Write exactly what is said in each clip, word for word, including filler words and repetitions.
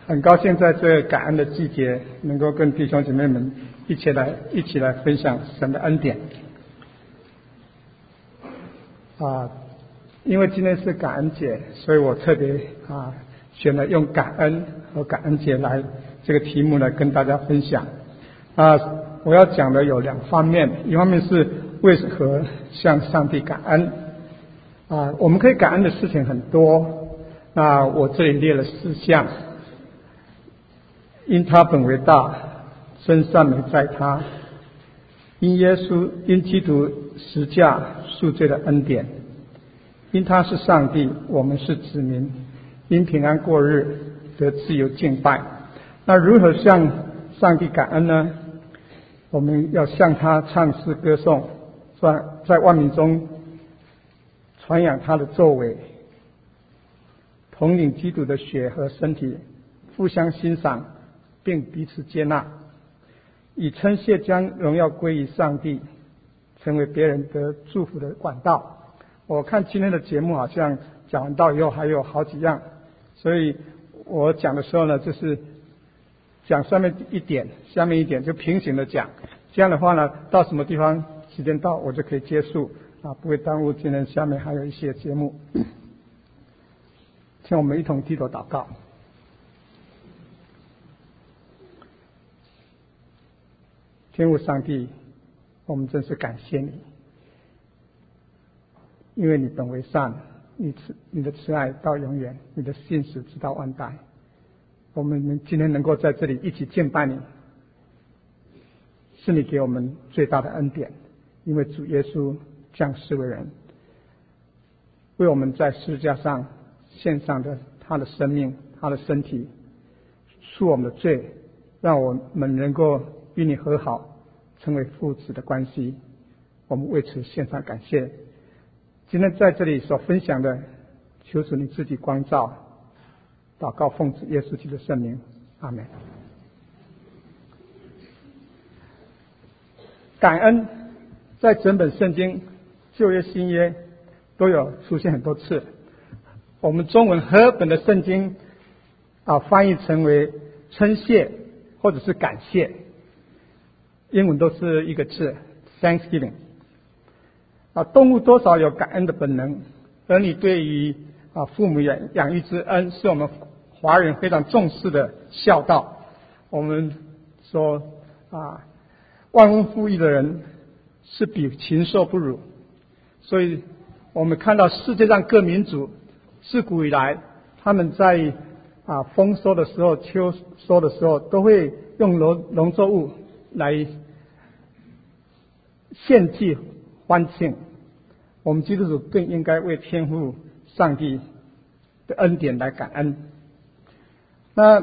很高兴在这个感恩的季节，能够跟弟兄姐妹们一起来一起来分享神的恩典。啊，因为今天是感恩节，所以我特别啊选了用感恩和感恩节来这个题目来跟大家分享。啊，我要讲的有两方面，一方面是为何向上帝感恩。啊，我们可以感恩的事情很多，那我这里列了四项。因他本为大，真善美在他；因耶稣因基督十架赎罪的恩典；因他是上帝，我们是子民；因平安过日，得自由敬拜。那如何向上帝感恩呢？我们要向他唱诗歌颂，在在万民中传扬他的作为，统领基督的血和身体，互相欣赏并彼此接纳，以称谢将荣耀归于上帝，成为别人得祝福的管道。我看今天的节目好像讲完到以后还有好几样，所以我讲的时候呢，就是讲上面一点，下面一点，就平行的讲。这样的话呢，到什么地方时间到我就可以结束啊，不会耽误今天下面还有一些节目。请我们一同低头祷告。天父上帝，我们真是感谢你，因为你本为善，你慈你的慈爱到永远，你的信实直到万代。我们今天能够在这里一起敬拜你，是你给我们最大的恩典，因为主耶稣降世为人，为我们在十字架上献上的他的生命，他的身体，赎我们的罪，让我们能够与你和好，成为父子的关系。我们为此献上感谢。今天在这里所分享的，求主你自己光照，祷告奉主耶稣基督的圣名，阿们。感恩在整本圣经旧约新约都有出现很多次，我们中文和本的圣经啊翻译成为称谢或者是感谢，英文都是一个字 Thanksgiving。 啊，动物多少有感恩的本能，儿女对于啊父母养养育之恩是我们华人非常重视的孝道。我们说啊，忘恩负义的人是比禽兽不如，所以我们看到世界上各民族自古以来，他们在啊丰收的时候、秋收的时候，都会用农农作物来献祭欢庆。我们基督徒更应该为天父上帝的恩典来感恩。那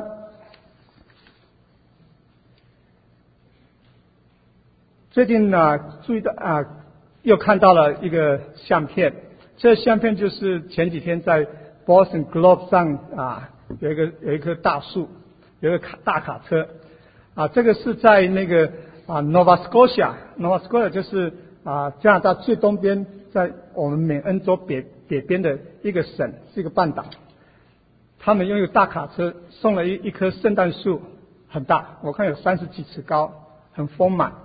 最近呢，注意到啊，又看到了一个相片。这个相片就是前几天在 Boston Globe 上啊，有一个有一棵大树，有一个卡大卡车啊，这个是在那个啊 Nova Scotia，Nova Scotia 就是啊加拿大最东边，在我们美恩州北北边的一个省，是一个半岛。他们用一个大卡车送了一一棵圣诞树，很大，我看有三十几尺高，很丰满。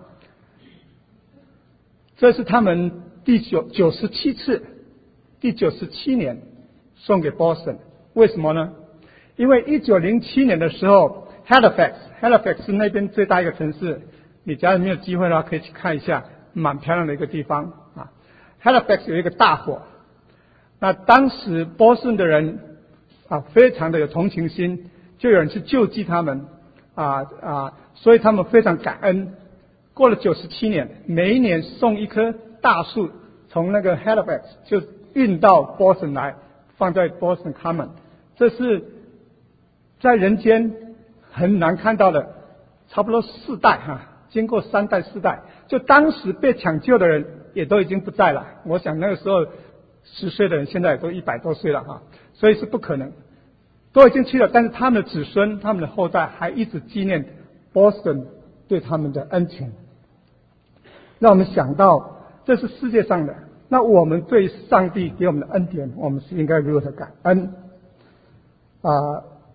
这是他们第九九十七次，第九十七年送给 Boston。 为什么呢？因为一九零七年的时候 Halifax Halifax 是那边最大一个城市，你假如没有机会的话可以去看一下，蛮漂亮的一个地方啊。Halifax 有一个大火，那当时 Boston 的人啊非常的有同情心，就有人去救济他们啊啊，所以他们非常感恩。过了九十七年，每一年送一棵大树，从那个 Halifax 就运到 Boston 来，放在 Boston Common。这是在人间很难看到的，差不多四代哈、啊，经过三代四代，就当时被抢救的人也都已经不在了。我想那个时候十岁的人现在也都一百多岁了哈、啊，所以是不可能，都已经去了。但是他们的子孙、他们的后代还一直纪念 Boston 对他们的恩情。让我们想到这是世界上的，那我们对上帝给我们的恩典，我们是应该如何感恩啊？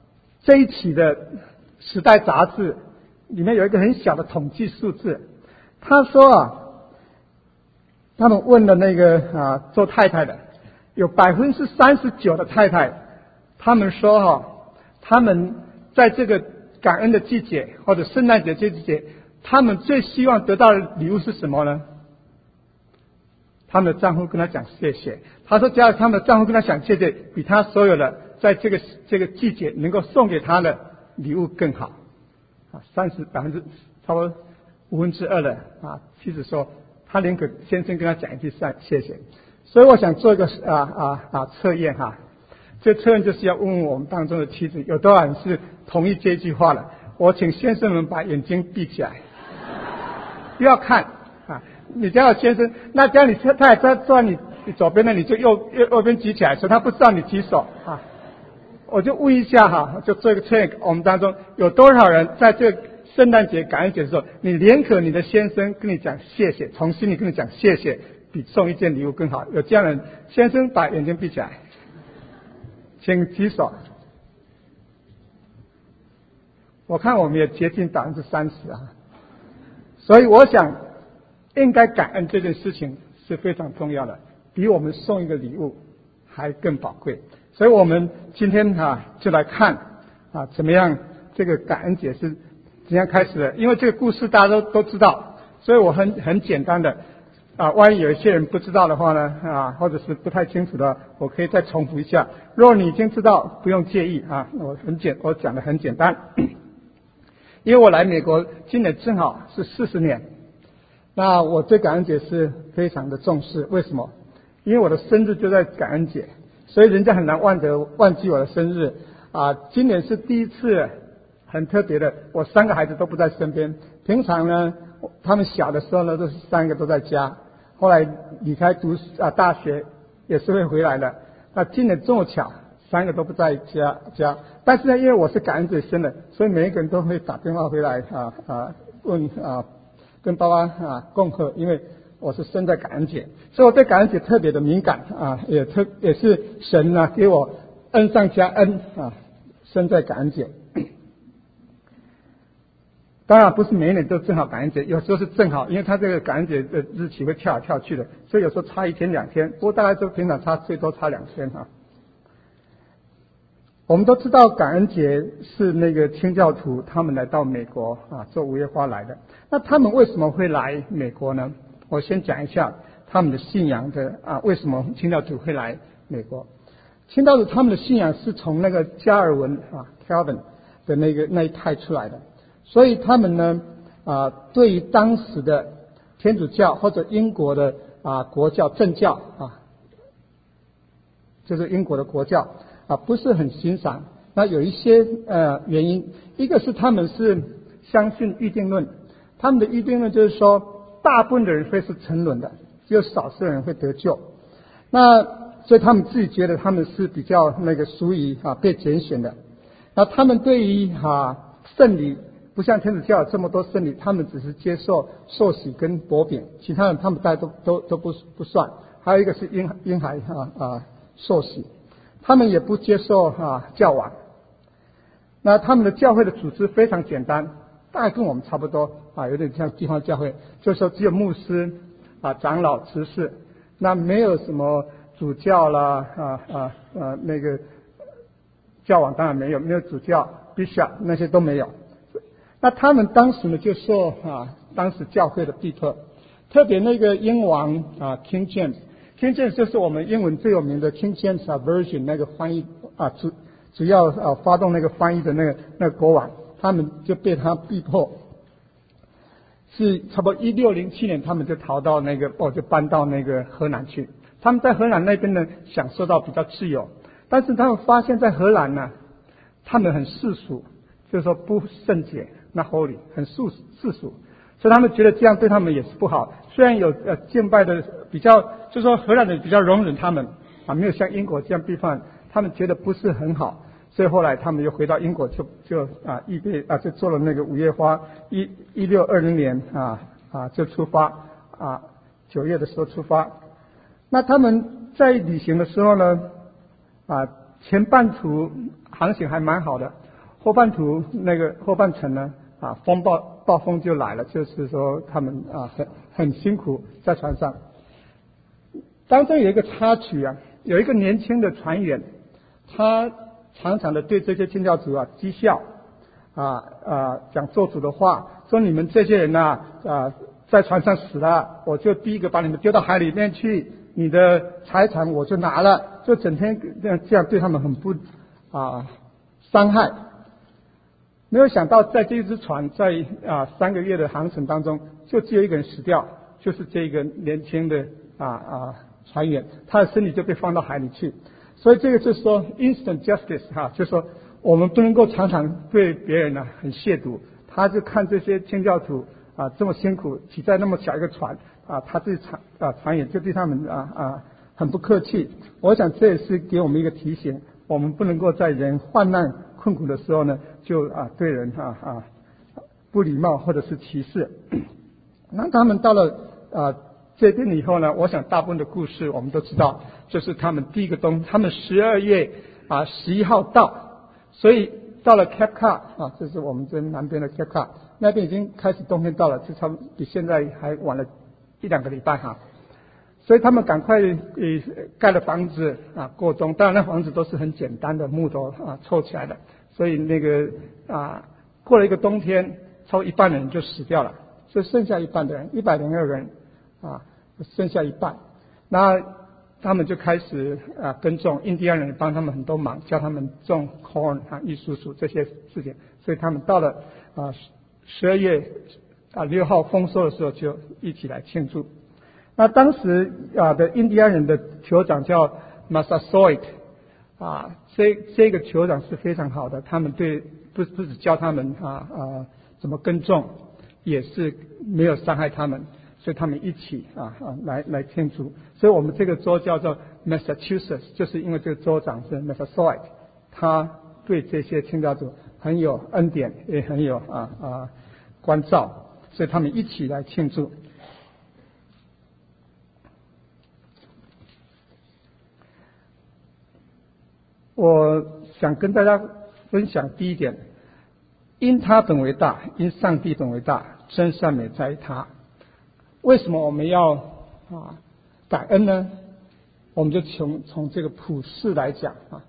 这一期的《时代》杂志里面有一个很小的统计数字，他说啊，他们问了那个啊做太太的，有百分之三十九的太太，他们说哈、啊，他们在这个感恩的季节或者圣诞节这季节，他们最希望得到的礼物是什么呢？他们的丈夫跟他讲谢谢，他说只要他们的丈夫跟他讲谢谢，比他所有的在这个这个季节能够送给他的礼物更好。啊，三十百分之差不多五分之二的啊妻子说，他宁可先生跟他讲一句谢谢谢。所以我想做一个啊啊啊测验哈，这测验就是要问问我们当中的妻子有多少人是同意这句话的。我请先生们把眼睛闭起来，不要看啊。你叫我先生，那这样你太太在坐在你左边的，你就右右右边举起来，所以他不知道你举手啊。我就问一下哈，就做一个测验，我们当中有多少人在这个圣诞节、感恩节的时候，你宁可你的先生跟你讲谢谢，从心里跟你讲谢谢，比送一件礼物更好？有这样的人，先生把眼睛闭起来，请举手。我看我们也接近百分之三十啊，所以我想。应该感恩这件事情是非常重要的，比我们送一个礼物还更宝贵。所以我们今天啊就来看啊怎么样这个感恩节是怎样开始的。因为这个故事大家都都知道，所以我很很简单的啊，万一有一些人不知道的话呢啊，或者是不太清楚的，我可以再重复一下。如果你已经知道，不用介意啊，我很简我讲的很简单。因为我来美国今年正好是四十年。那我对感恩节是非常的重视，为什么？因为我的生日就在感恩节，所以人家很难忘得忘记我的生日啊。今年是第一次很特别的，我三个孩子都不在身边。平常呢，他们小的时候呢，都是三个都在家，后来离开读啊大学也是会回来的。那今年这么巧，三个都不在家家，但是呢，因为我是感恩节生的，所以每一个人都会打电话回来啊啊问啊。跟爸爸啊共贺，因为我是生在感恩节，所以我对感恩节特别的敏感啊，也特也是神啊给我恩上加恩啊，生在感恩节。当然不是每一年都正好感恩节，有时候是正好，因为他这个感恩节的日期会跳来跳去的，所以有时候差一天两天，不过大概就平常差最多差两天啊。我们都知道感恩节是那个清教徒他们来到美国啊做五月花来的。那他们为什么会来美国呢？我先讲一下他们的信仰的啊，为什么清教徒会来美国？清教徒他们的信仰是从那个加尔文啊 Calvin 的那个那一派出来的，所以他们呢啊对于当时的天主教或者英国的啊国教正教啊，就是英国的国教。啊，不是很欣赏。那有一些呃原因，一个是他们是相信预定论，他们的预定论就是说，大部分的人会是沉沦的，只有少数人会得救。那所以他们自己觉得他们是比较那个属于啊被拣选的。那他们对于啊圣礼，不像天主教有这么多圣礼，他们只是接受受洗跟薄饼，其他人他们大家都都都不不算。还有一个是婴婴孩啊啊受洗。他们也不接受啊教王，那他们的教会的组织非常简单，大概跟我们差不多啊，有点像地方教会，就是说只有牧师啊、长老、执事，那没有什么主教啦啊啊啊那个教王当然没有，没有主教 bishop 那些都没有。那他们当时呢就受啊当时教会的逼迫，特别那个英王啊 King James。King James 就是我们英文最有名的 King James Version 那个翻译啊，主主要啊发动那个翻译的那个那个国王，他们就被他逼迫，是差不多一六零七年，他们就逃到那个哦，就搬到那个荷兰去。他们在荷兰那边呢，享受到比较自由，但是他们发现，在荷兰呢，他们很世俗，就是说不圣洁，那 holy 很世世俗。所以他们觉得这样对他们也是不好。虽然有呃敬拜的比较，就是说荷兰人比较容忍他们啊，没有像英国这样逼迫，他们觉得不是很好。所以后来他们又回到英国，就就啊预备啊就做了那个五月花，一一六二零年啊啊就出发啊九月的时候出发。那他们在旅行的时候呢啊前半途航行还蛮好的， 后半途那个后半程呢，啊，风暴暴风就来了，就是说他们啊很很辛苦在船上。当中有一个插曲啊，有一个年轻的船员，他常常的对这些清教徒啊讥笑，啊啊讲做主的话，说你们这些人呐 啊, 啊在船上死了，我就第一个把你们丢到海里面去，你的财产我就拿了，就整天这样这样对他们很不啊伤害。没有想到在这一只船在啊三个月的航程当中，就只有一个人死掉，就是这个年轻的啊啊船员，他的身体就被放到海里去。所以这个就是说 instant justice 哈，就是说我们不能够常常对别人呢很亵渎。他就看这些清教徒啊这么辛苦，挤在那么小一个船啊，他对船啊船员就对他们啊啊很不客气。我想这也是给我们一个提醒，我们不能够在人患难困苦的时候呢，就啊对人啊啊不礼貌或者是歧视。那他们到了啊这边以后呢，我想大部分的故事我们都知道，就是他们第一个冬，他们十二月啊十一号到，所以到了 Cape Cod 啊，这是我们这南边的 Cape Cod， 那边已经开始冬天到了，就差不多比现在还晚了一两个礼拜哈。所以他们赶快呃盖了房子啊过冬，当然那房子都是很简单的木头啊凑起来的，所以那个啊过了一个冬天，超过一半的人就死掉了，所以剩下一半的人，一百零二个人啊，剩下一半，那他们就开始啊耕种，印第安人帮他们很多忙，教他们种 corn 啊、玉蜀黍这些事情，所以他们到了啊十二月啊六号丰收的时候就一起来庆祝。那当时啊的印第安人的酋长叫 Massasoit 啊，这这个酋长是非常好的，他们对不不只教他们啊啊怎么耕种，也是没有伤害他们，所以他们一起啊啊来来庆祝。所以我们这个州叫做 Massachusetts， 就是因为这个州长是 Massasoit， 他对这些清教徒很有恩典，也很有啊啊关照，所以他们一起来庆祝。我想跟大家分享第一点，因他本为大，因上帝本为大，真善美在于他。为什么我们要啊感恩呢？我们就从从这个普世来讲啊，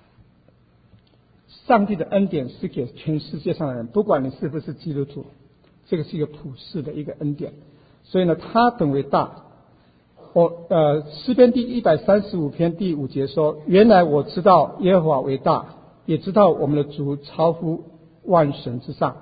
上帝的恩典是给全世界上的人，不管你是不是基督徒，这个是一个普世的一个恩典。所以呢，他本为大。我呃诗篇第一百三十五篇第五节说，原来我知道耶和华为大，也知道我们的主超乎万神之上。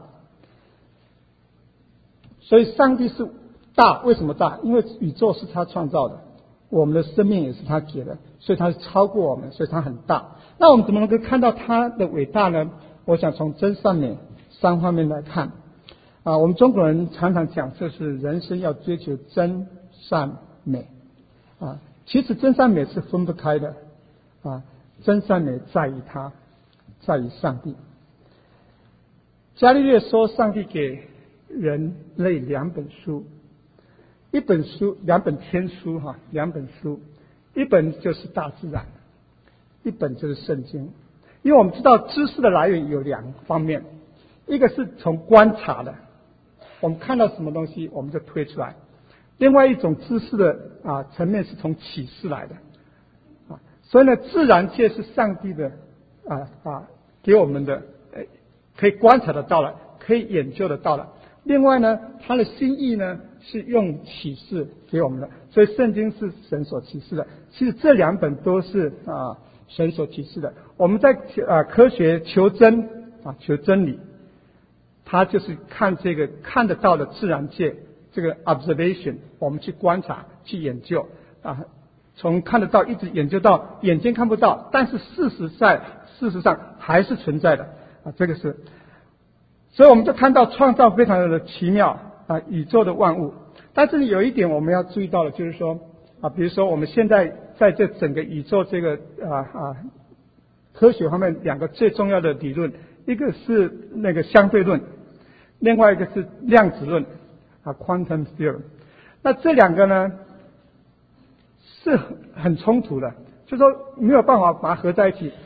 所以上帝是大，为什么大？因为宇宙是他创造的，我们的生命也是他给的，所以他是超过我们，所以他很大。那我们怎么能够看到他的伟大呢？我想从真善美三方面来看啊。我们中国人常常讲，就是人生要追求真善美啊，其实真善美是分不开的啊。真善美在于他，在于上帝。伽利略说，上帝给人类两本书，一本书，两本天书哈，两本书，一本就是大自然，一本就是圣经。因为我们知道知识的来源有两方面，一个是从观察的，我们看到什么东西我们就推出来。另外一种知识的啊层面是从启示来的啊，所以呢，自然界是上帝的啊啊给我们的，呃，可以观察得到了，可以研究得到了。另外呢，他的心意呢是用启示给我们的，所以圣经是神所启示的。其实这两本都是啊神所启示的。我们在啊科学求真啊求真理，它就是看这个看得到的自然界。这个 observation， 我们去观察、去研究啊，从看得到一直研究到眼睛看不到，但是事实在事实上还是存在的啊，这个是。所以我们就看到创造非常的奇妙啊，宇宙的万物。但是有一点我们要注意到的，就是说啊，比如说我们现在在这整个宇宙这个啊啊科学方面两个最重要的理论，一个是那个相对论，另外一个是量子论。啊 ，quantum theory， 那这两个呢是很冲突的，就说没有办法把它合在一起。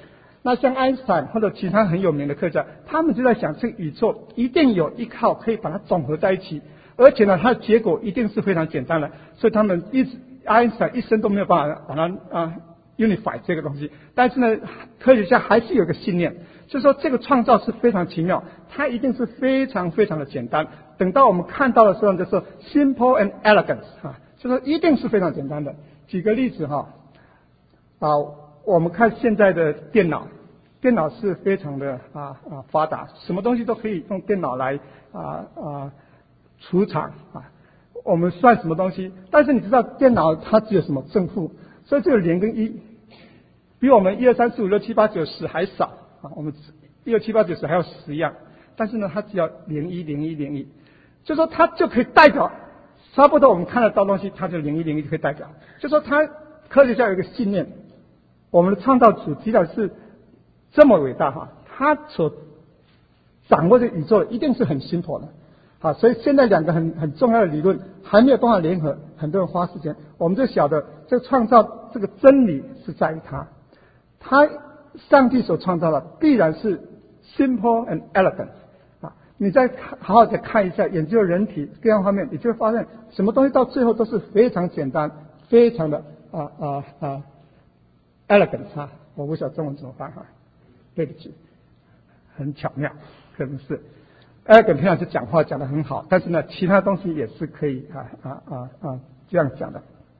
那像爱因斯坦或者其他很有名的科学家，他们就在想，这个宇宙一定有一号可以把它总合在一起，而且呢，它的结果一定是非常简单的。所以他们一直爱因斯坦一生都没有办法把它啊 unify 这个东西。但是呢，科学家还是有个信念，就是说这个创造是非常奇妙，它一定是非常非常的简单。等到我们看到的时候，就说 simple and elegant 啊，就说一定是非常简单的。举个例子哈，啊，我们看现在的电脑。电脑是非常的啊啊发达，什么东西都可以用电脑来啊啊储藏啊。我们算什么东西？但是你知道电脑它只有什么正负，所以只有零跟一，比我们一二三四五六七八九十还少啊。我们一二七八九十还有十样，但是呢，它只要零一零一零一，就说它就可以代表差不多我们看得到东西，它就零一零一就可以代表。就说它科学家有一个信念，我们的创造主基本是。这么伟大哈，他所掌握的宇宙一定是很simple的，好，所以现在两个很很重要的理论还没有办法联合，很多人花时间，我们就晓得这个创造这个真理是在于他，他上帝所创造的必然是 simple and elegant 啊，你再好好的看一下研究人体各样方面，你就会发现什么东西到最后都是非常简单，非常的啊啊啊 elegant 啊，我不晓得中文怎么办哈。对不起，很巧妙，可能是。艾根平常是讲话讲得很好，但是呢，其他东西也是可以啊啊啊啊这样讲的。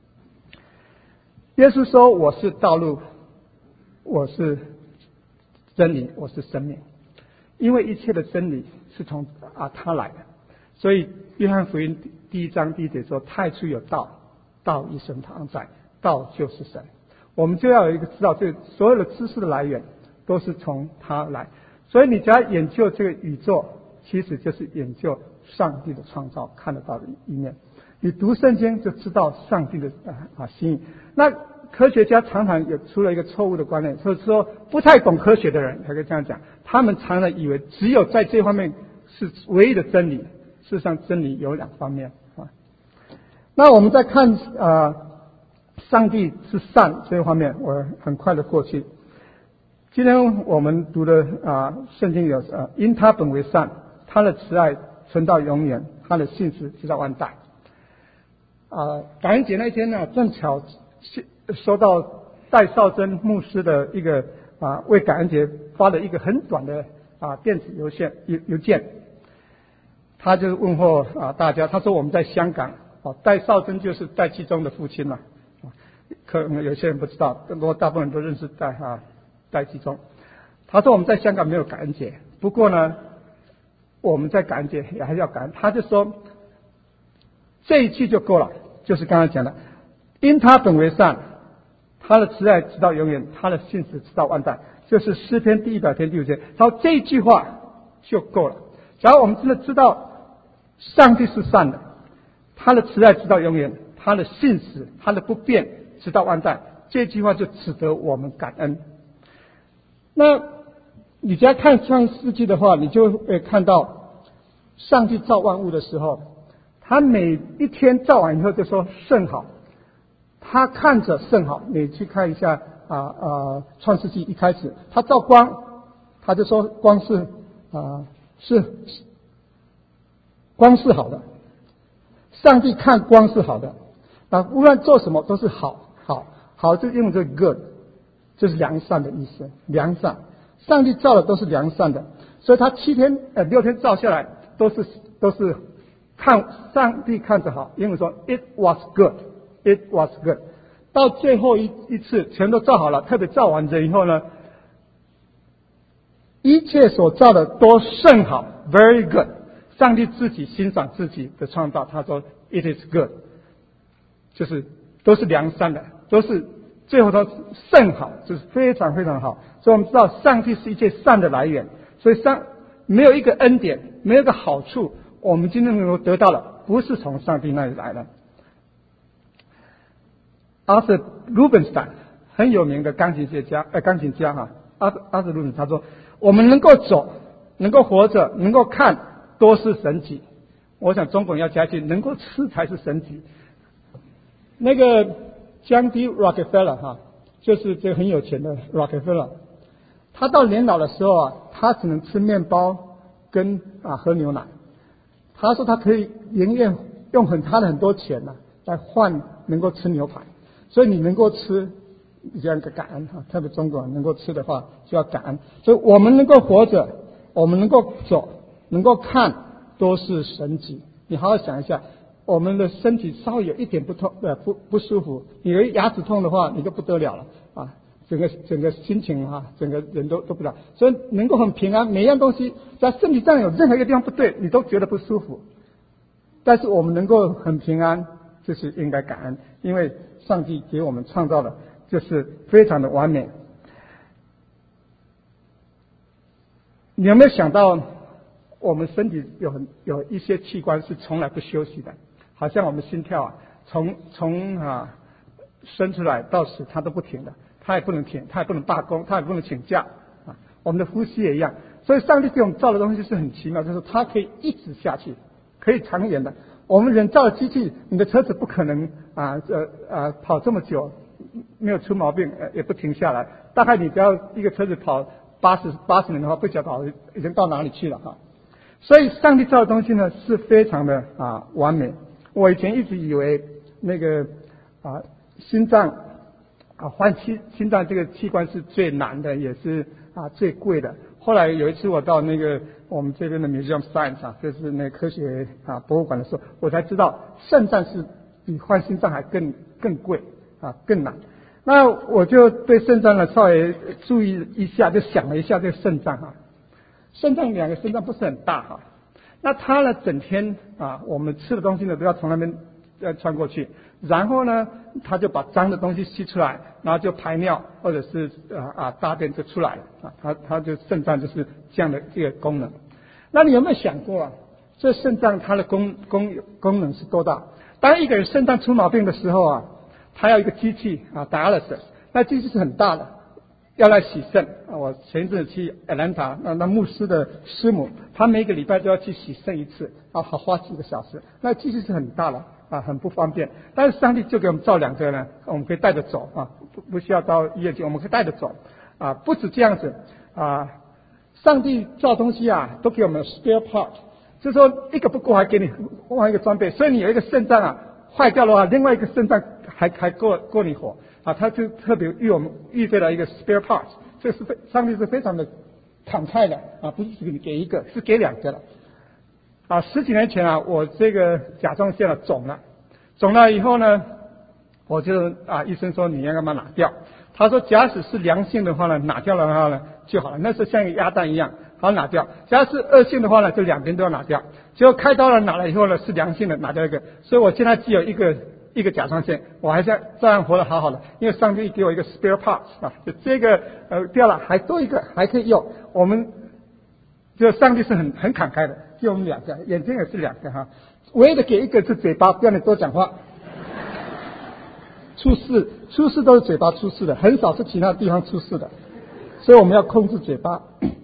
耶稣说：“我是道路，我是真理，我是生命。”因为一切的真理是从啊他来的，所以约翰福音第一章第一节说：“太初有道，道与神同在，道就是神。”我们就要有一个知道，这所有的知识的来源。都是从他来，所以你只要研究这个宇宙，其实就是研究上帝的创造看得到的一面。你读圣经就知道上帝的啊啊心意。那科学家常常有出了一个错误的观念，就是说不太懂科学的人才可以这样讲，他们常常以为只有在这方面是唯一的真理。事实上，真理有两方面啊。那我们再看啊、呃，上帝是善这一方面，我很快的过去。今天我们读的啊，圣经有啊，因他本为善，他的慈爱存到永远，他的信实直到万代。啊，感恩节那天呢，正巧收到戴少珍牧师的一个啊，为感恩节发了一个很短的啊电子邮件邮邮件，他就是问候啊大家，他说我们在香港，啊，戴少珍就是戴季忠的父亲嘛，啊，可能有些人不知道，更多大部分人都认识戴哈。在其中，他说我们在香港没有感恩节，不过呢，我们在感恩节也还是要感恩。他就说这一句就够了，就是刚才讲的，因他本为善，他的慈爱直到永远，他的信实直到万代，就是诗篇第一百篇第五节。他说这一句话就够了。假如我们真的知道上帝是善的，他的慈爱直到永远，他的信实，他的不变直到万代，这句话就值得我们感恩。那你只要看创世纪的话，你就会看到上帝造万物的时候，他每一天造完以后就说甚好，他看着甚好。你去看一下啊啊创世纪一开始，他造光，他就说光是啊是光是好的，上帝看光是好的，啊无论做什么都是好好好，就用这个 good。就是良善的意思，良善。上帝造的都是良善的，所以他七天呃六天造下来都是都是看上帝看着好，因为说 it was good, it was good。到最后一一次全都造好了，特别造完了以后呢，一切所造的都甚好 ，very good。上帝自己欣赏自己的创造，他说 it is good， 就是都是良善的，都是。最后都甚好，就是非常非常好。所以我们知道上帝是一切善的来源，所以上没有一个恩典，没有一个好处，我们今天能够得到的不是从上帝那里来的。Arthur Rubinstein 很有名的钢琴学家，呃，钢琴家哈，阿阿瑟鲁本他说，我们能够走，能够活着，能够看，都是神迹。我想中国人要加一句，能够吃才是神迹。那个John D. Rockefeller 哈，就是这个很有钱的 Rockefeller， 他到年老的时候啊，他只能吃面包跟啊喝牛奶。他说他可以宁愿用很他的很多钱呢、啊、来换能够吃牛排。所以你能够吃，这样一个感恩哈，特别中国人能够吃的话就要感恩。所以我们能够活着，我们能够走，能够看，都是神迹。你好好想一下，我们的身体稍微有一点不痛呃不不舒服，你有牙齿痛的话，你就不得了了啊，整个整个心情啊，整个人都都不了。所以能够很平安，每样东西在身体上有任何一个地方不对，你都觉得不舒服。但是我们能够很平安，就是应该感恩，因为上帝给我们创造的就是非常的完美。你有没有想到，我们身体有很有一些器官是从来不休息的，好像我们心跳啊，从从啊生出来到死它都不停的，它也不能停，它也不能罢工，它也不能请假啊。我们的呼吸也一样，所以上帝给我们造的东西是很奇妙，就是它可以一直下去，可以长远的。我们人造的机器，你的车子不可能啊呃啊跑这么久，没有出毛病，呃也不停下来。大概你只要一个车子跑八十八十年的话，不晓得跑已经到哪里去了哈。所以上帝造的东西呢是非常的啊完美。我以前一直以为那个啊心脏啊换心心脏这个器官是最难的，也是啊最贵的。后来有一次我到那个我们这边的 Museum of Science 啊，就是那个科学啊博物馆的时候，我才知道肾脏是比换心脏还更更贵啊更难。那我就对肾脏呢稍微注意一下，就想了一下这个肾脏啊，肾脏两个肾脏不是很大哈、啊，那它呢整天啊我们吃的东西呢都要从那边呃穿过去，然后呢它就把脏的东西吸出来，然后就排尿或者是啊啊大便就出来了啊，它它就肾脏就是这样的一个功能。那你有没有想过啊，这肾脏它的功功功能是多大？当一个人肾脏出毛病的时候啊，他要一个机器啊 dialysis， 那机器是很大的，要来洗肾啊。我前一阵子去 Atlanta， 那那牧师的师母，他每个礼拜都要去洗肾一次，啊，好花几个小时。那机器是很大了啊，很不方便。但是上帝就给我们造两个呢，我们可以带着走啊，不不需要到医院去，我们可以带着走啊。不止这样子啊，上帝造东西啊，都给我们 spare part， 就是说一个不够还给你换一个装备。所以你有一个肾脏啊坏掉的话，另外一个肾脏还还够够你活啊，他就特别为我们预备了一个 spare part， 这是非上帝是非常的慷慨的啊，不是只给一个，是给两个的啊。十几年前啊，我这个甲状腺啊肿了，肿了以后呢，我就啊医生说你要干嘛拿掉，他说假使是良性的话呢，拿掉的话呢就好了，那是像一个鸭蛋一样，好拿掉。假如是恶性的话呢，就两边都要拿掉。结果开刀了拿了以后呢，是良性的，拿掉一个，所以我现在只有一个一个甲状腺，我还是照样活得好好的，因为上帝给我一个 spare part 啊，就这个呃掉了还多一个还可以用。我们就上帝是很很慷慨的，给我们两个，眼睛也是两个哈，唯一的给一个是嘴巴，不要你多讲话。出事出事都是嘴巴出事的，很少是其他地方出事的，所以我们要控制嘴巴。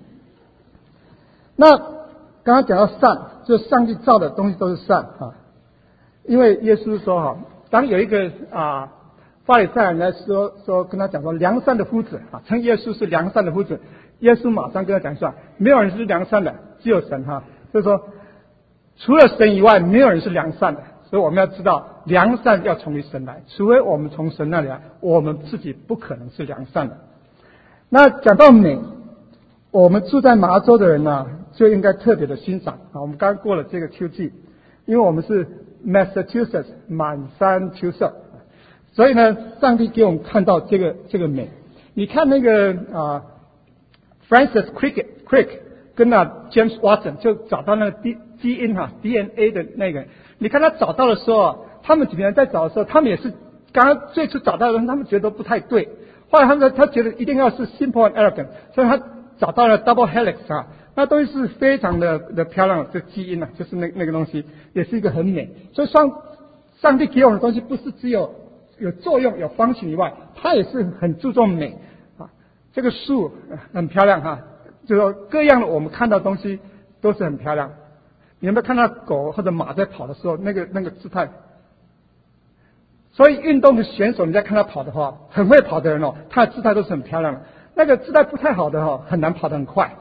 那刚刚讲到善，就上帝造的东西都是善啊，因为耶稣说哈，当有一个啊法利赛人来说说跟他讲说良善的夫子啊，称耶稣是良善的夫子，耶稣马上跟他讲说，没有人是良善的，只有神哈，就是说除了神以外，没有人是良善的。所以我们要知道，良善要从于神来，除非我们从神那里来，我们自己不可能是良善的。那讲到美，我们住在麻州的人呢，就应该特别的欣赏啊。我们刚过了这个秋季，因为我们是 Massachusetts 满山秋色，所以呢，上帝给我们看到这个这个美。你看那个啊 ，Francis Crick Crick 跟那 James Watson 就找到那个基基因哈 D N A 的那个。你看他找到的时候，他们几个人在找的时候，他们也是刚刚最初找到的人，他们觉得不太对。后来他们他觉得一定要是 simple and elegant， 所以他找到了 double helix 啊，那东西是非常的的漂亮，这基因啊，就是那那个东西也是一个很美。所以上上帝给我们的东西不是只有有作用有方形以外，它也是很注重美啊。这个树很漂亮哈、啊，就是说各样的我们看到的东西都是很漂亮。你有没有看到狗或者马在跑的时候，那个那个姿态？所以运动的选手，你在看他跑的话，很会跑的人哦，他的姿态都是很漂亮的。 那个姿态不太好的哈，很难跑得很快。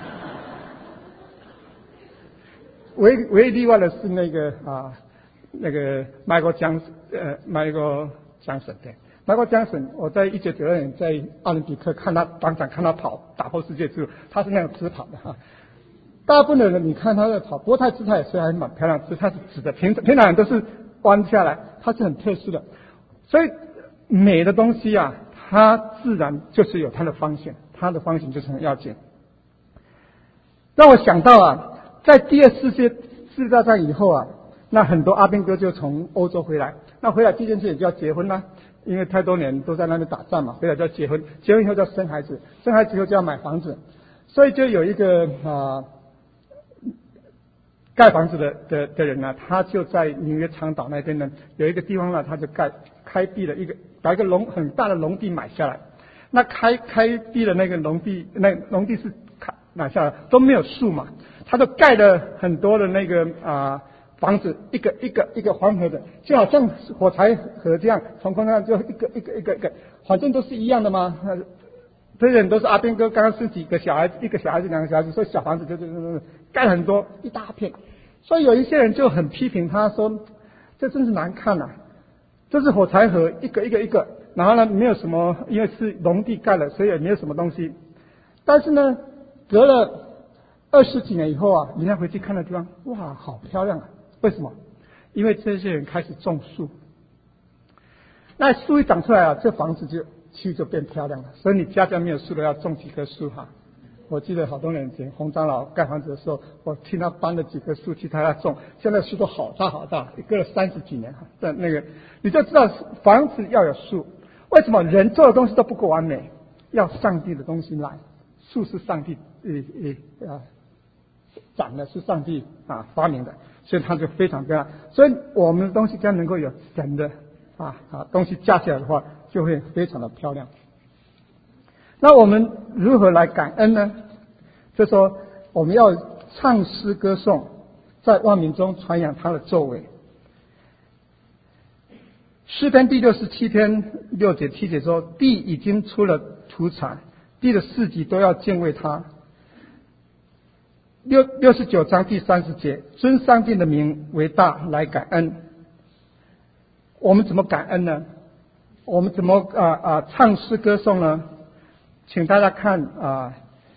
唯唯一例外的是那个啊，那个 Michael Johnson， 呃 ，Michael Johnson 对 ，Michael Johnson， 我在一九九二年在奥林匹克看他当场看他跑，打破世界纪录，他是那样直跑的哈。大部分的人你看他在跑，不过他姿态虽然蛮漂亮，只是他是直的，平平常人都是弯下来，他是很特殊的。所以美的东西啊，它自然就是有它的方向，它的方向就是很要紧。让我想到啊。在第二次世界大战以后啊，那很多阿兵哥就从欧洲回来，那回来第一件事也就要结婚啦，因为太多年都在那边打仗嘛，回来就要结婚，结婚以后就要生孩子，生孩子以后就要买房子，所以就有一个啊盖房子的的的人呢，他就在纽约长岛那边呢有一个地方呢，他就盖开辟了一个把一个农很大的农地买下来，那开开辟的那个农地，那农地是开买下来都没有树嘛。他都盖了很多的那个啊房子，一个一个一个黄河的，就好像火柴盒这样，从空上就一个一个一个一个，反正都是一样的嘛。这些人都是阿兵哥，刚刚生几个小孩子，一个小孩子两个小孩子，所以小房子就就就盖很多一大片。所以有一些人就很批评他说，这真是难看啊！这是火柴盒，一个一个一个，然后呢没有什么，因为是农地盖了，所以也没有什么东西。但是呢，隔了二十几年以后啊，你再回去看那地方，哇，好漂亮啊！为什么？因为这些人开始种树，那树一长出来啊，这房子就其实就变漂亮了。所以你家家没有树的要种几棵树哈。我记得好多年前洪长老盖房子的时候，我听他搬了几棵树去他家种，现在树都好大好大，隔了三十几年哈。但那个你就知道房子要有树，为什么人做的东西都不够完美？要上帝的东西来，树是上帝呃呃啊。长的是上帝啊发明的，所以它就非常漂亮。所以我们的东西将能够有神的啊啊东西加起来的话，就会非常的漂亮。那我们如何来感恩呢？就说我们要唱诗歌颂，在万民中传扬他的作为。诗篇第六十七篇六节七节说：地已经出了土产，地的四极都要敬畏他。六六十九章第三十节，尊上帝的名为大，来感恩。我们怎么感恩呢？我们怎么啊啊唱诗歌颂呢？请大家看啊，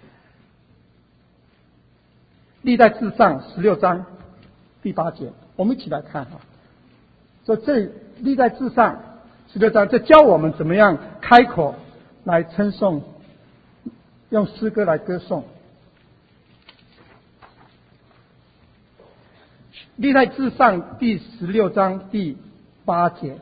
历代志上十六章第八节，我们一起来看哈。说这历代志上十六章，这教我们怎么样开口来称颂，用诗歌来歌颂。历代志上第十六章第八节，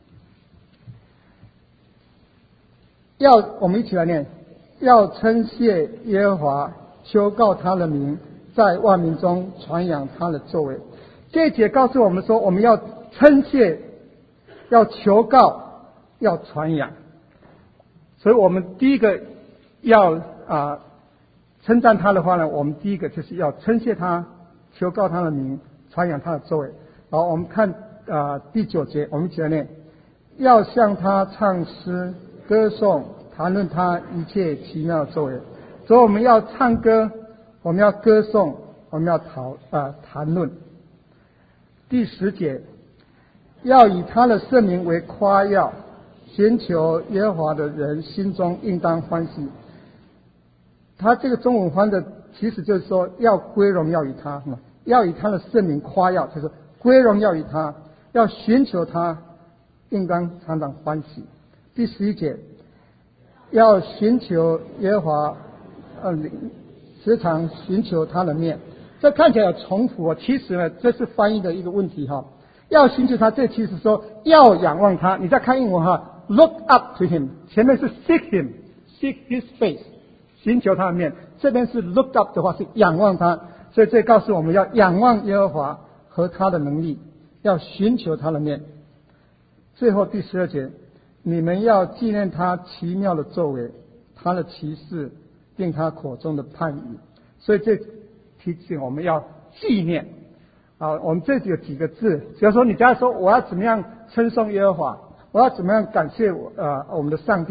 要我们一起来念：要称谢耶和华，求告他的名，在万民中传扬他的作为。这一节告诉我们说，我们要称谢，要求告，要传扬。所以我们第一个要啊称赞他的话呢，我们第一个就是要称谢他，求告他的名，传扬他的作为。好，我们看啊第九节，我们一起来念：要向他唱诗歌颂，谈论他一切奇妙的作为。所以我们要唱歌，我们要歌颂，我们要讨啊谈论。第十节，要以他的圣名为夸耀，寻求耶和华的人心中应当欢喜。他这个中文翻的其实就是说，要归荣耀于他，要以他的圣名夸耀，就是归荣耀于他，要寻求他，应当常常欢喜。第十一节，要寻求耶和华，呃，时常寻求他的面。这看起来有重复哦，其实呢，这是翻译的一个问题哈。要寻求他，这其实说要仰望他。你再看英文哈 ，look up to him， 前面是 seek him，seek his face， 寻求他的面。这边是 look up 的话是仰望他，所以这告诉我们要仰望耶和华和他的能力，要寻求他的面。最后第十二节，你们要纪念他奇妙的作为，他的奇事，并他口中的判语。所以这提醒我们要纪念啊。我们这里有几个字，只要说你假如说我要怎么样称颂耶和华，我要怎么样感谢我呃我们的上帝，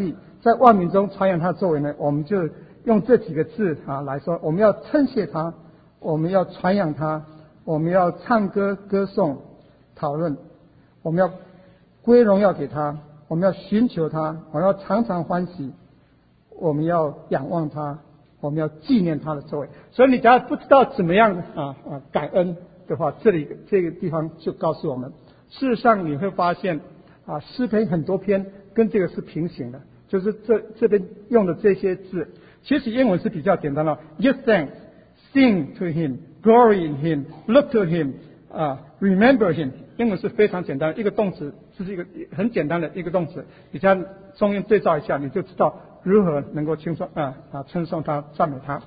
在万民中传扬他的作为呢，我们就用这几个字啊来说，我们要称谢他，我们要传扬他，我们要唱歌歌颂讨论，我们要归荣耀给他，我们要寻求他，我们要常常欢喜，我们要仰望他，我们要纪念他的作为。所以你假如不知道怎么样啊啊感恩的话，这里这个地方就告诉我们，事实上你会发现啊诗篇很多篇跟这个是平行的，就是这这边用的这些字，其实英文是比较简单的 ，give thanks, sing to him, glory in him, look to him, 啊 remember him， 英文是非常简单的一个动词，这是一个很简单的一个动词，你将中英对照一下，你就知道如何能够称颂啊啊称颂他赞美他。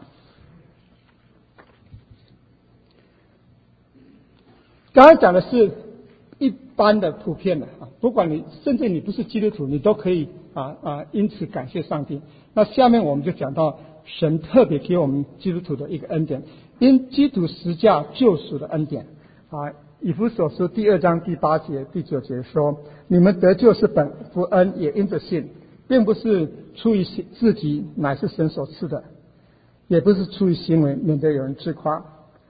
刚刚讲的是一般的普遍的啊，不管你甚至你不是基督徒，你都可以啊啊因此感谢上帝。那下面我们就讲到神特别给我们基督徒的一个恩典，因基督十架救赎的恩典啊。以弗所书第二章第八节第九节说，你们得救是本乎恩，也因着信，并不是出于自己，乃是神所赐的，也不是出于行为，免得有人自夸。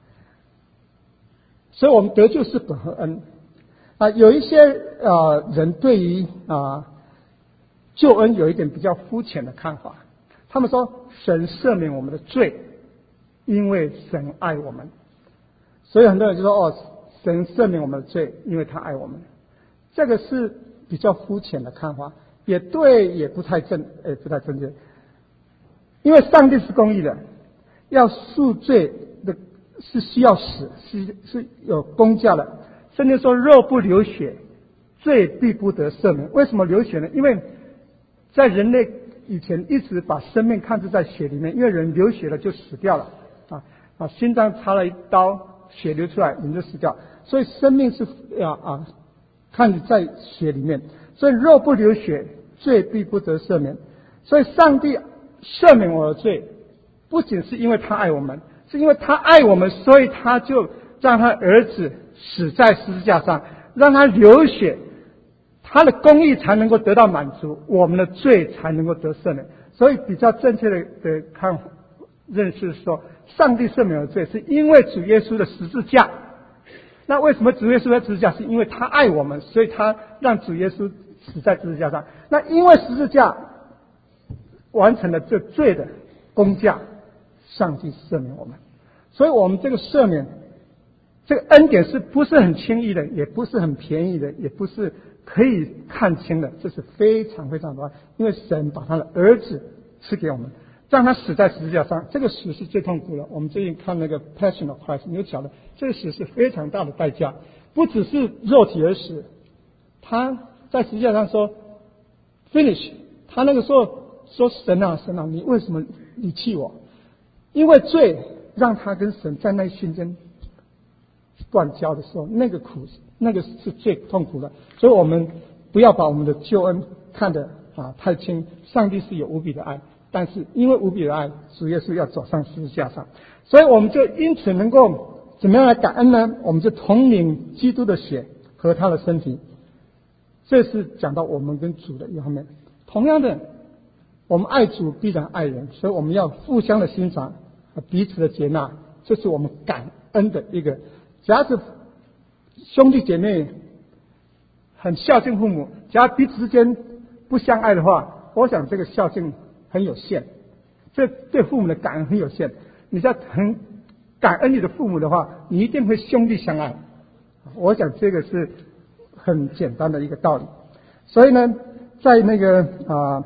所以我们得救是本和恩啊。有一些呃人对于啊救恩有一点比较肤浅的看法，他们说神赦免我们的罪，因为神爱我们。所以很多人就说哦，神赦免我们的罪，因为他爱我们。这个是比较肤浅的看法，也对，也不太正，也不太正确。因为上帝是公义的，要赎罪的是需要死，是是有公价的。圣经说若不流血，罪必不得赦免。为什么流血呢？因为在人类以前一直把生命看作在血里面，因为人流血了就死掉了啊啊，心脏插了一刀，血流出来，人就死掉。所以生命是啊啊看在血里面，所以若不流血，罪必不得赦免。所以上帝赦免我的罪，不仅是因为他爱我们，是因为他爱我们，所以他就让他儿子死在十字架上，让他流血，他的公义才能够得到满足，我们的罪才能够得赦免。所以比较正确的的看认识说，上帝赦免了罪，是因为主耶稣的十字架。那为什么主耶稣在十字架？是因为他爱我们，所以他让主耶稣死在十字架上。那因为十字架完成了这罪的工价，上帝赦免我们。所以我们这个赦免，这个恩典是不是很轻易的，也不是很便宜的，也不是可以看清的，这是非常非常多，因为神把他的儿子赐给我们，让他死在十字架上，这个死是最痛苦的。我们最近看那个 Passion of Christ， 你就晓得这个死是非常大的代价，不只是肉体而死，他在十字架上说 finish， 他那个时候说神啊神啊，你为什么离弃我？因为罪让他跟神在那一瞬间断交的时候，那个苦，那个是最痛苦的。所以我们不要把我们的救恩看得啊太轻，上帝是有无比的爱，但是因为无比的爱，主耶稣要走上十字架上，所以我们就因此能够怎么样来感恩呢？我们就统领基督的血和他的身体。这是讲到我们跟主的一方面。同样的，我们爱主必然爱人，所以我们要互相的欣赏和彼此的接纳，这是我们感恩的一个。假如兄弟姐妹很孝敬父母，假如彼此之间不相爱的话，我想这个孝敬很有限，这对父母的感恩很有限。你要很感恩你的父母的话，你一定会兄弟相爱。我想这个是很简单的一个道理。所以呢，在那个啊，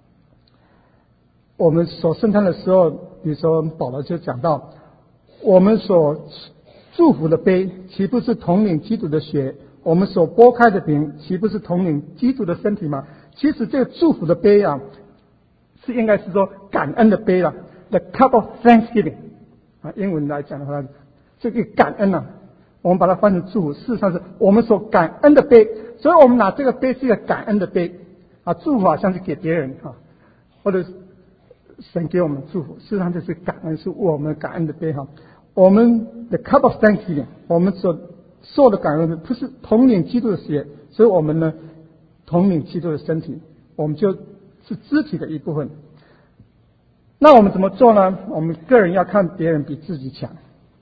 我们所圣餐的时候，比如说保罗就讲到，我们所祝福的杯，岂不是统领基督的血？我们所拨开的饼，岂不是统领基督的身体吗？其实这个祝福的杯啊，是应该是说感恩的杯了 ，the cup of thanksgiving 啊，英文来讲的话，这个感恩啊，我们把它翻成祝福，事实上是我们所感恩的杯，所以我们拿这个杯是一个感恩的杯啊，祝福好像是给别人啊，或者神给我们祝福，事实上就是感恩，是我们感恩的杯哈。我们 the cup of thanksgiving， 我们所受的感恩不是统领基督的血，所以我们呢统领基督的身体，我们就是肢体的一部分。那我们怎么做呢？我们个人要看别人比自己强，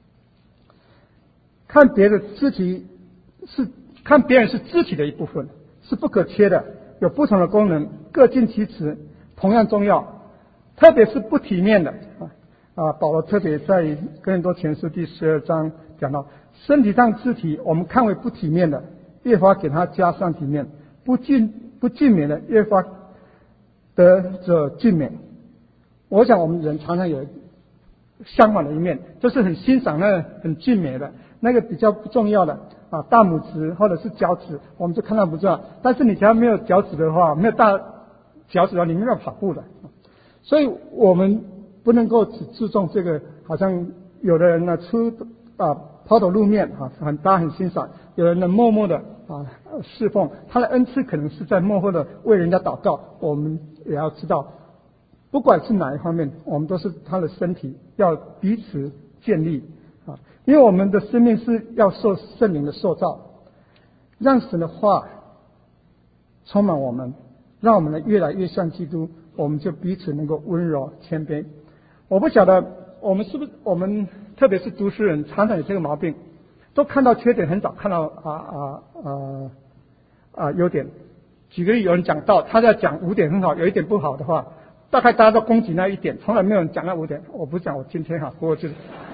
看别的肢体是看别人是肢体的一部分，是不可缺的，有不同的功能，各尽其职，同样重要。特别是不体面的啊啊，保罗特别在哥林多前书第十二章讲到，身体上肢体我们看为不体面的，越发给他加上体面；不尽不尽美的，越发得者尽美。我想我们人常常有相反的一面，就是很欣赏那个很俊美的，那个比较不重要的啊，大拇指或者是脚趾，我们就看到不重要。但是你只要没有脚趾的话，没有大脚趾的话，你没有跑步的。所以我们不能够只注重这个，好像有的人呢出啊抛头露面啊，很大家很欣赏；有人呢默默的啊侍奉，他的恩赐可能是在默默的为人家祷告。我们也要知道，不管是哪一方面，我们都是他的身体，要彼此建立啊，因为我们的生命是要受圣灵的塑造，让神的话充满我们，让我们呢越来越像基督，我们就彼此能够温柔谦卑。我不晓得我们是不是我们特别是读书人常常有这个毛病，都看到缺点，很早看到啊啊啊啊优点。举个例，有人讲到他在讲五点很好，有一点不好的话，大概大家都攻击那一点，从来没有人讲那五点。我不讲我今天哈，不过就是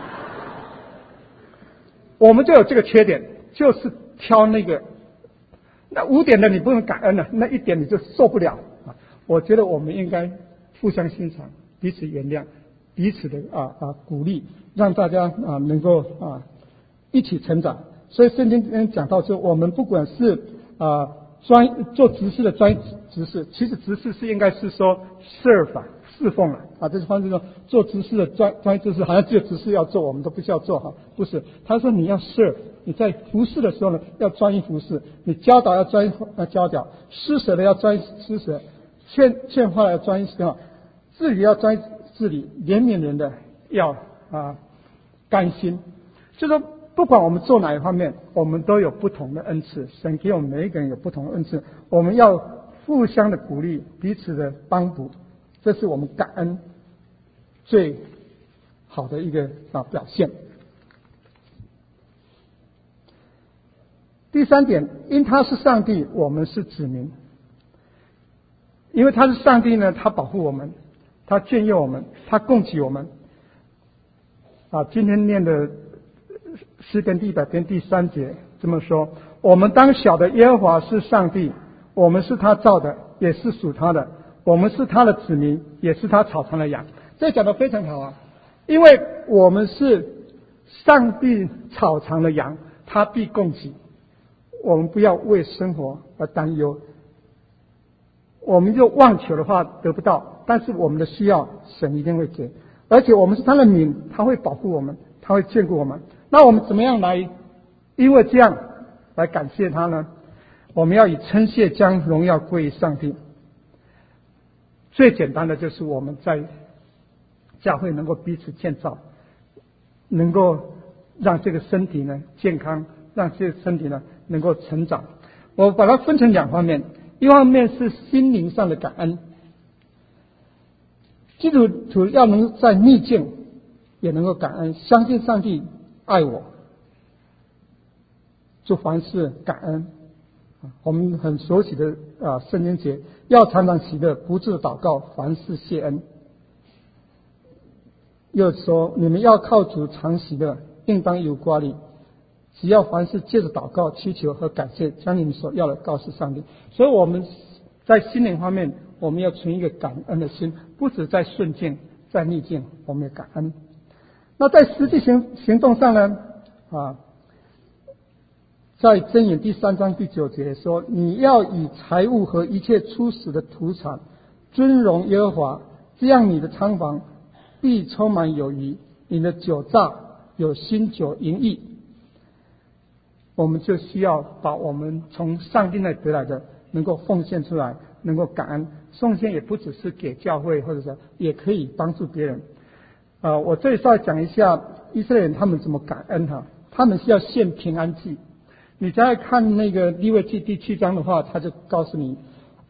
我们就有这个缺点，就是挑那个那五点的你不能感恩了，那一点你就受不了啊。我觉得我们应该互相欣赏，彼此原谅，彼此的啊啊鼓励，让大家啊能够啊一起成长。所以圣经里面讲到说，我们不管是啊专做执事的专执事，其实执事是应该是说 serve 啊侍奉了啊，这是方式说做执事的专专执事，好像只有执事要做，我们都不需要做哈，不是。他说你要 serve， 你在服侍的时候呢要专一服侍，你教导要专要教导，施舍的要专施舍，劝劝话要专一施话，治理要专治理，怜悯人的要啊甘心。就说不管我们做哪一方面，我们都有不同的恩赐，神给我们每一个人有不同的恩赐，我们要互相的鼓励，彼此的帮补，这是我们感恩最好的一个啊表现。第三点，因他是上帝，我们是子民。因为他是上帝呢，他保护我们，他眷佑我们，他供给我们。啊，今天念的诗篇第一百篇第三节这么说：我们当晓得耶和华是上帝，我们是他造的，也是属他的，我们是他的子民，也是他草场的羊。这讲得非常好啊，因为我们是上帝草场的羊，他必供给。我们不要为生活而担忧，我们就妄求的话得不到，但是我们的需要神一定会给，而且我们是他的民，他会保护我们，他会眷顾我们。那我们怎么样来因为这样来感谢他呢？我们要以称谢将荣耀归于上帝。最简单的就是我们在教会能够彼此建造，能够让这个身体呢健康，让这个身体呢能够成长。我把它分成两方面，一方面是心灵上的感恩，基督徒要能在逆境也能够感恩，相信上帝爱我，就凡事感恩。我们很熟悉的啊圣经节，要常常喜乐，不住祷告，凡事谢恩。又说你们要靠主常喜乐，应当有挂虑，只要凡事借着祷告、祈求和感谢，将你们所要的告诉上帝。所以我们在心灵方面，我们要存一个感恩的心，不止在顺境，在逆境，我们要感恩。那在实际行行动上呢？啊，在箴言第三章第九节说：你要以财物和一切初始的土产尊荣耶和华，这样你的仓房必充满有余，你的酒榨有新酒盈溢。我们就需要把我们从上帝那得来的能够奉献出来，能够感恩。奉献也不只是给教会，或者是也可以帮助别人。呃，我这里稍微讲一下以色列人他们怎么感恩哈，他们是要献平安祭。你再看那个利未记第七章的话，他就告诉你，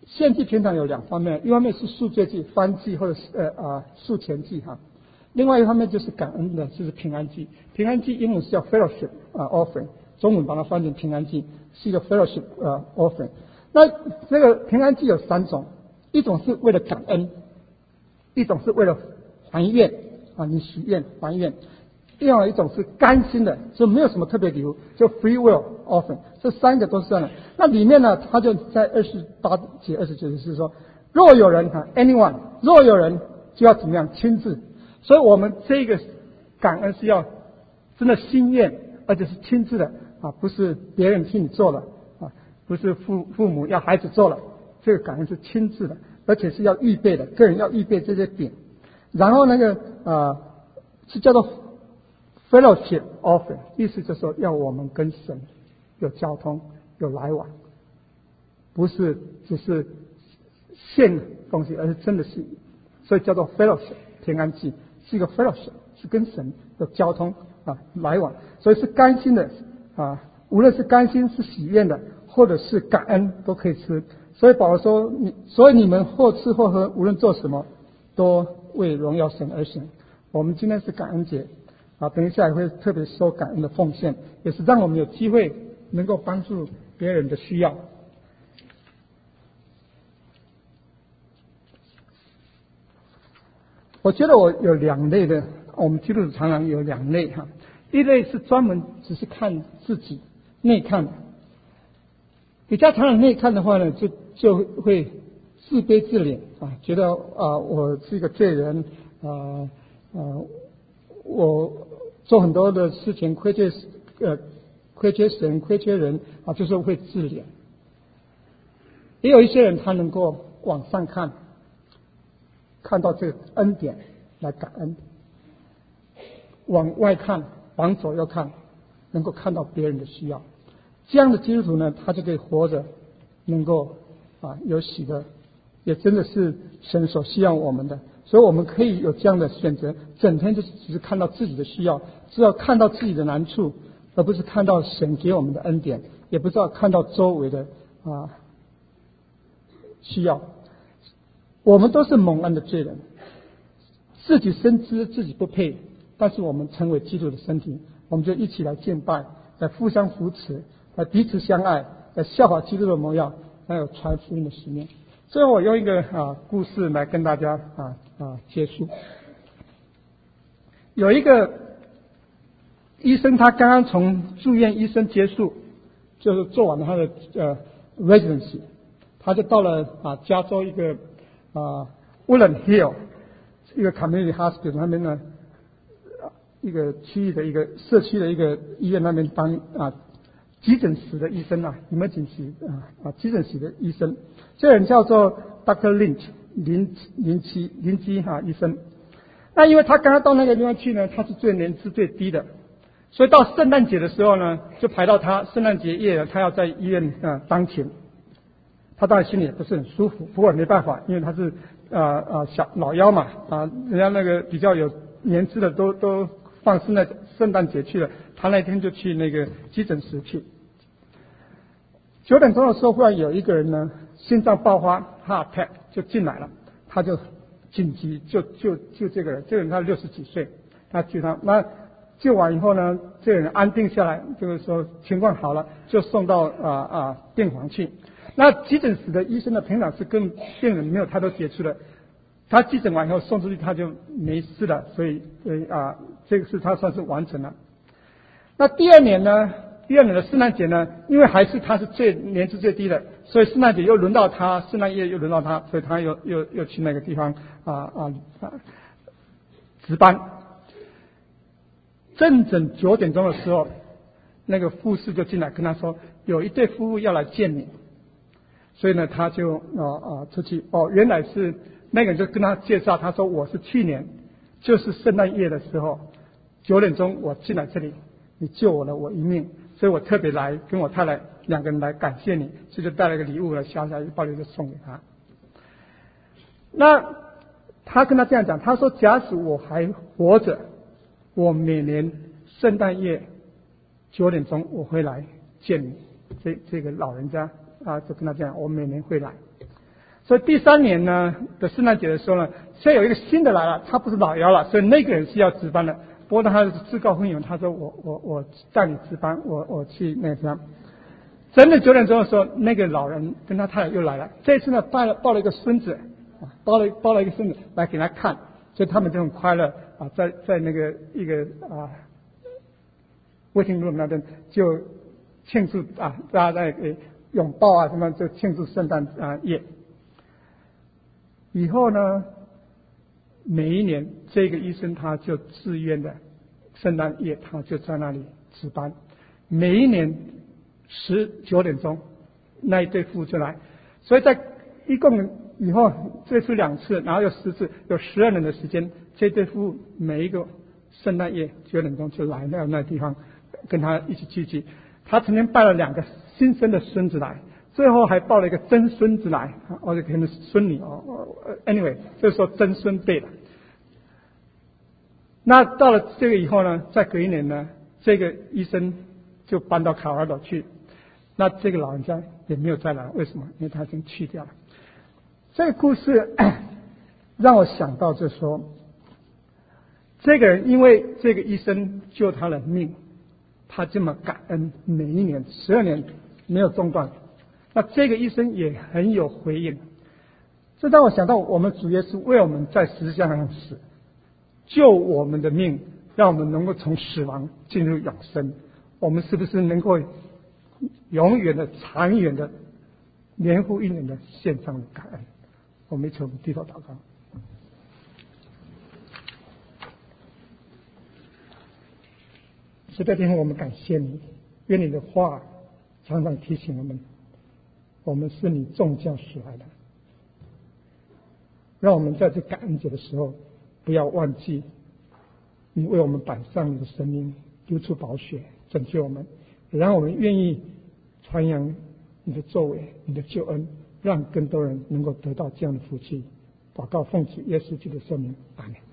献祭平常有两方面，一方面是赎罪祭、燔祭或者是呃啊赎钱祭哈，另外一方面就是感恩的，就是平安祭。平安祭英文是叫 fellowship 啊 offering， 中文把它翻成平安祭，是一个 fellowship 呃 offering。那这个平安祭有三种，一种是为了感恩，一种是为了还愿啊，你许愿还愿。另外一种是甘心的，就没有什么特别理由，就 free will offering， 这三个都是这样的。那里面呢，他就在二十八节、二十九节是说，若有人哈 anyone， 若有人就要怎么样亲自。所以我们这个感恩是要真的心愿，而且是亲自的啊，不是别人替你做了啊，不是父父母要孩子做了，这个感恩是亲自的，而且是要预备的，个人要预备这些饼，然后那个啊是叫做fellowship offering， 意思就是说要我们跟神有交通有来往，不是只是献东西，而是真的是，所以叫做 fellowship 平安祭，是一个 fellowship， 是跟神有交通啊来往，所以是甘心的啊，无论是甘心是喜悦的，或者是感恩都可以吃。所以保罗说，你所以你们或吃或喝，无论做什么，都为荣耀神而行。我们今天是感恩节。啊，等一下也会特别说感恩的奉献，也是让我们有机会能够帮助别人的需要。我觉得我有两类的，我们基督徒常常有两类哈，一类是专门只是看自己内看的，比较常常内看的话呢，就就会自卑自怜啊，觉得啊我是一个罪人啊啊我做很多的事情亏欠呃亏缺神亏缺人啊，就是会自怜。也有一些人他能够往上看，看到这个恩典来感恩，往外看往左右看，能够看到别人的需要。这样的基督徒呢，他就可以活着能够啊有喜乐，也真的是神所希望我们的。所以我们可以有这样的选择，整天就是只是看到自己的需要，只要看到自己的难处，而不是看到神给我们的恩典，也不知道看到周围的啊需要。我们都是蒙恩的罪人，自己深知自己不配，但是我们成为基督的身体，我们就一起来敬拜，来互相扶持，来彼此相爱，来效法基督的模样，来有传福音的使命。最后我用一个啊故事来跟大家啊啊结束。有一个医生，他刚刚从住院医生结束，就是做完了他的呃 residency， 他就到了啊加州一个啊 Woodland Hill 一个 community hospital 那边呢，一个区域的一个社区的一个医院那边当啊急诊室的医生啊 emergency 啊啊急诊室的医生。这个人叫做 Doctor Lynch 林林基林基哈医生。那因为他刚刚到那个地方去呢，他是最年资最低的，所以到圣诞节的时候呢，就排到他圣诞节夜他要在医院啊当勤。他当然心里也不是很舒服，不过没办法，因为他是啊啊小老幺嘛啊，人家那个比较有年资的都都放圣诞圣诞节去了，他那天就去那个急诊室去。九点钟的时候，忽然有一个人呢，心脏爆发 ，heart attack 就进来了，他就紧急救救救这个人，这个人他六十几岁，他救他，那救完以后呢，这个人安定下来，就是说情况好了，就送到啊啊病房去。那急诊室的医生呢，平常是跟病人没有太多接触的，他急诊完以后送出去他就没事了，所以所以啊，这个是他算是完成了。那第二年呢？第二年的圣诞节呢，因为还是他是最年资最低的，所以圣诞节又轮到他，圣诞夜又轮到他，所以他又又又去那个地方啊啊啊值班。正整九点钟的时候，那个护士就进来跟他说，有一对夫妇要来见你，所以呢，他就啊啊出去哦，原来是那个人就跟他介绍，他说我是去年就是圣诞夜的时候九点钟我进来这里，你救我了我一命。所以我特别来跟我太太两个人来感谢你，所以就带了个礼物来，小小一包礼就送给他。那他跟他这样讲，他说假使我还活着，我每年圣诞夜九点钟我会来见你。这这个老人家啊就跟他讲，我每年会来。 所以第三年呢的圣诞节的时候呢，现在有一个新的来了，他不是老幺了，所以那个人是要值班的。不过他自告奋勇，他说我我我带你值班，我我去那个什么。真的九点钟的时候，那个老人跟他太太又来了。这次呢，抱了抱了一个孙子，啊，抱了抱了一个孙子来给他看，所以他们就很快乐啊，在在那个一个啊 waiting room 那边就庆祝啊，大家在呃拥抱啊什么，就庆祝圣诞啊夜。以后呢，每一年这个医生他就自愿的圣诞夜他就在那里值班，每一年。十九点钟，那一对夫妇就来，所以在一共以后这次两次，然后又十次，有十二年的时间，这对夫妇每一个圣诞夜九点钟就来到那地方，跟他一起聚集。他曾经带了两个新生的孙子来，最后还抱了一个真孙子来，或者可能是孙女哦。anyway， 就是说真孙辈了。那到了这个以后呢，再隔一年呢，这个医生就搬到卡尔岛去。那这个老人家也没有再来，为什么？因为他已经去掉了。这个故事让我想到，就是说，这个人因为这个医生救他的命，他这么感恩，每一年十二年没有中断。那这个医生也很有回应，这让我想到，我们主耶稣为我们在十字架上死，救我们的命，让我们能够从死亡进入永生。我们是不是能够永远的、长远的、年复一年的献上感恩？我们一起低头祷告。是的，天父，我们感谢你，愿你的话常常提醒我们，我们是你众教使来的。让我们在这感恩节的时候，不要忘记你为我们摆上你的生命，流出宝血拯救我们，也让我们愿意传扬你的作为、你的救恩，让更多人能够得到这样的福气。祷告奉主耶稣基督的圣名，阿门。